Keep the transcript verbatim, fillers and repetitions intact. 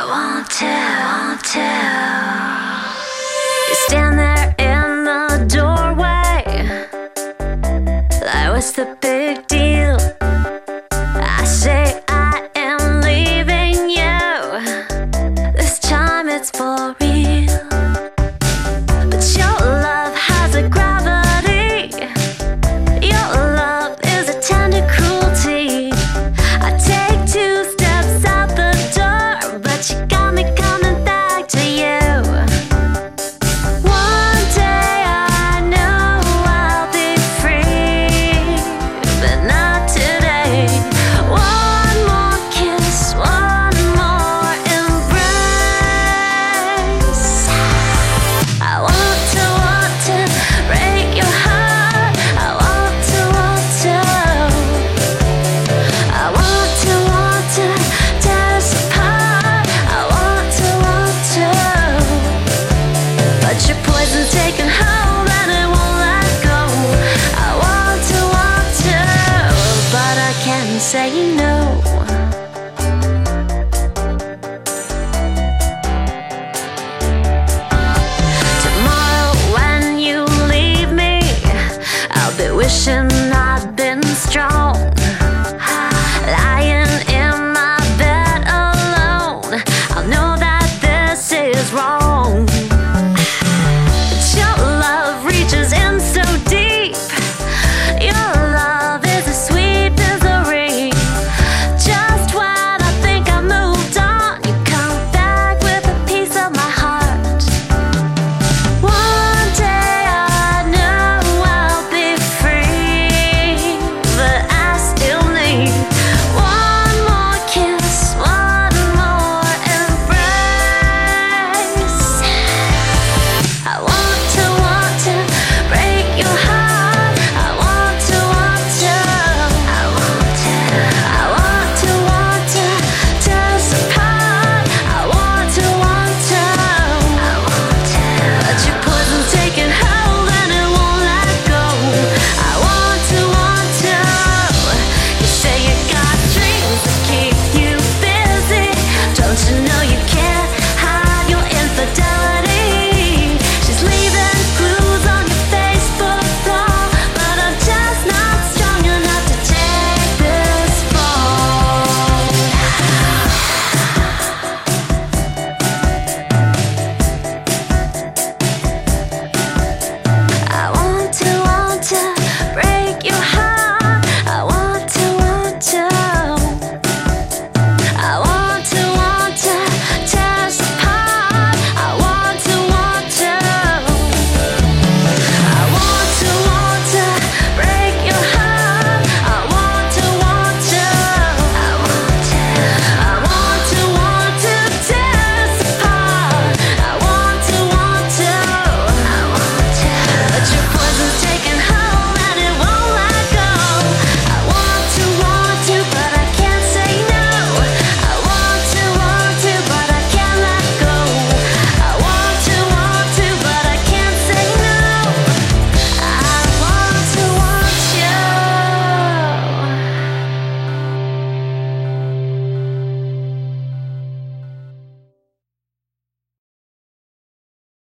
want to, want to. You stand there in the doorway, like what's the big deal? I say I am leaving you, this time it's for real. But your love has a gravity, your love is a tender cruelty. I take two steps out the door, but you got me coming back to you. One day I know I'll be free, but not today. One more kiss, one more embrace. I want to, want to break your heart. I want to, want to. I want to, want to tear us apart. I want to, want to. But your poison's taking hold and it won't let go. I want to, want to, but I can't say no.